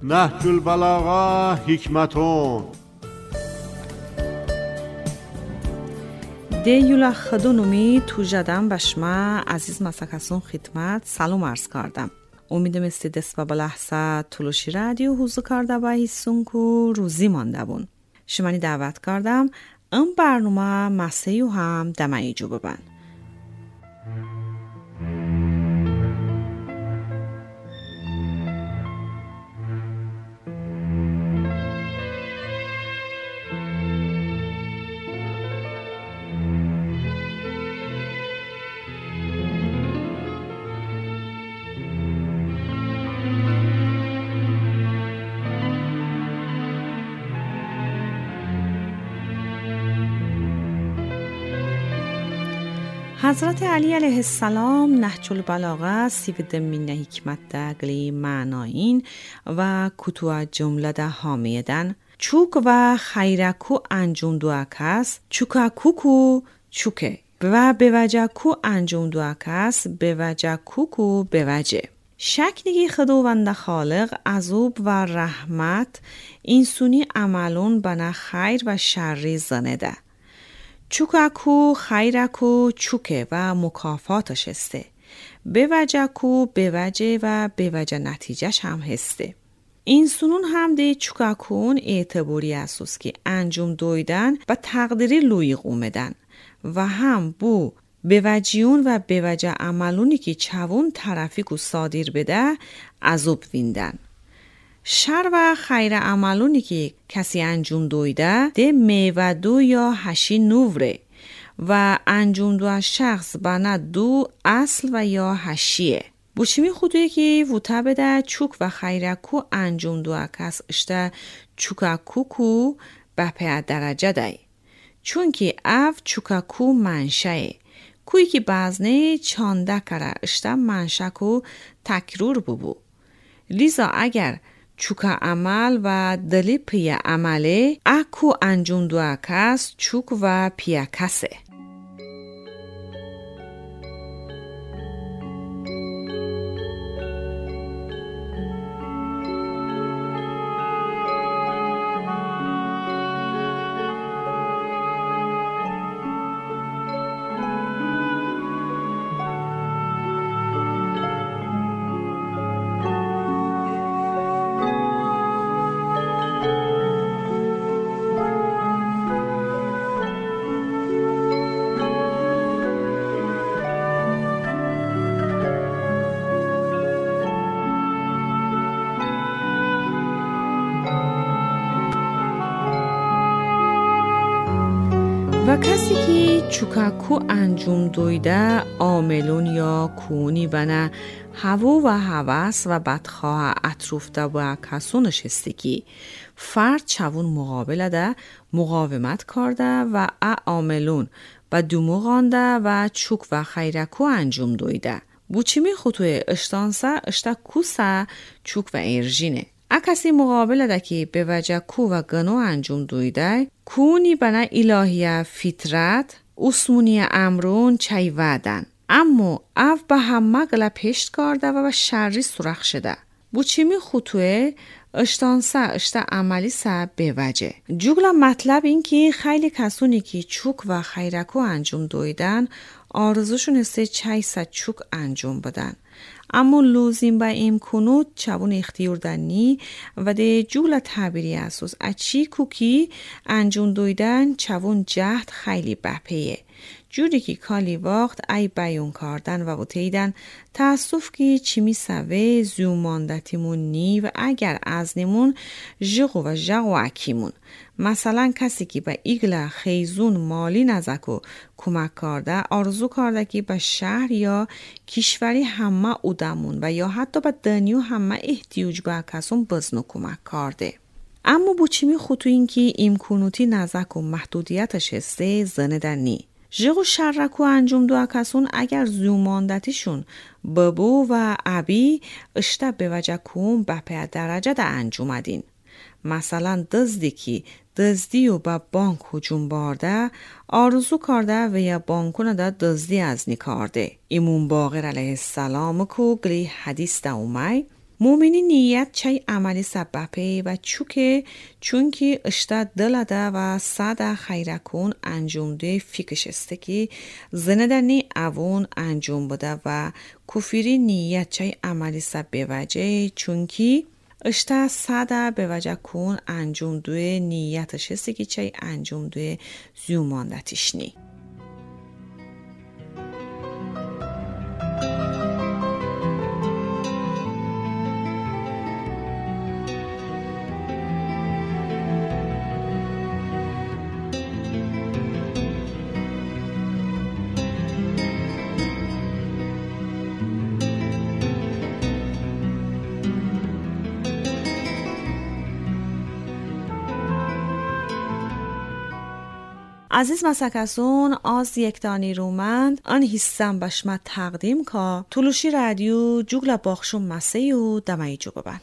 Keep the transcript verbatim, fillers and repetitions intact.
نهج البلاغه حکمتون ده یولا خدونومی تو جدم بشما عزیز مسکسون خدمت سلام عرض کردم. امیدم استی دست و بلحظه تلوشی رادیو حوزو کرده با حیثون که روزی مانده بون. شمانی دعوت کردم ام برنامه مسیحیو هم دمایی جو ببن. حضرت علی علیه السلام نهج البلاغه سیویدم مینه حکمت ده گلی معناین و کتوه جمله ده حامیدن چوک و خیرکو انجام دو کس چوکا کوکو چوکه و به وجه کو انجام دو کس به وجه کوکو به وجه شکنگی خداوند خالق عذوب و رحمت اینسونی عملون بنا خیر و شری زنده چوکاکو خیرکو چوکه و مکافاتش هسته به وجه کو به وجه و به وجه نتیجهش هم هسته این سنون هم ده چوکاکون اعتباری اساس که انجام دویدن و تقدیری لویق اومدن و هم بو به وجیون و به وجه عملونی که چوون طرفی کو صادر بده عذوب ویندن شر و خیر عملونی که کسی انجام دویده ده میوه دو یا هشی نوره و انجام دو شخص بنا دو اصل و یا هشیه بوچیمی خودوی که وطه بده چوک و خیرکو انجام دو کس اشته چوکاکوکو به پی درجه دای چون که اف چوکاکو منشه کوی که بازنه چانده کره اشته منشکو تکرور ببو لیزا اگر چوکا عمل و دلی پی عمله اکو انجام دو کس چوک و پی کسه و کسی که چوکاکو انجام دویده عاملون یا کونی بنا هوا و هوس و بدخواه اطروفته و کسونش هستی که فرد چوون مقابل ده مقاومت کرده و عاملون و دومو غانده و چوک و خیرکو انجام دویده بوچیمی خطوه اشتانسه اشته کوسه چوک و ارژینه اکسی مقابل ده که به وجه کو و گنو انجام دویده کونی بنا الهیه فطرت اسمونی امرون چای ودن اما او به همه گله پشت کرده و به شری سرخ شده بوچیمی خطوه اشتانسه اشته عملی سه به وجه جوگلا مطلب این که خیلی کسونی که چوک و خیرکو انجام دویدن آرزوشون است چای سه چوک انجام بدن اما لازم با امکانات چون اختیار دنی و ده جول تعبیری اساس اچی کوکی انجام دویدن چون جهد خیلی بپیه جوری که کالی وقت ای بیان کردن و بوتیدن تاسف که چیمی سوه زوماندتیمون نی و اگر از نمون جغو و جغو اکیمون مثلا کسی که به ایگل خیزون مالی نزکو کمک کرده آرزو کرده که به شهر یا کشوری همه اودمون و یا حتی به دنیو همه احتیاج به کسون بزنو کمک کرده اما بوچیمی خطو این که امکانوتی نزک و محدودیتش هسته زنده نی جغو شرکو انجام دو کسون اگر زوماندتیشون ببو و عبی اشته به وجه کون به پی درجه ده انجام دین مثلا دزدی که دزدی و به بانک هجوم بارده آرزو کرده و یا بانکونه ده دزدی از نی کرده ایمون باقر علیه السلام کو گلی حدیث ده اومای مومنی نیت چای عملی سببه و چوکه چونکی اشتا دلده و ساده خیرکون انجام ده فیکش است که زندنی اوون انجام بده و کفیری نیت چای عملی سببه وجه چونکی اشتا ساده به وجه کون انجام ده نیتش است که چای انجام ده زیوماندتش نی. عزیز مسکسون از یک دانی رومند آن هستم بشمت تقدیم که طولوشی رادیو جوگل باخشون مسیو دمایی جو ببن.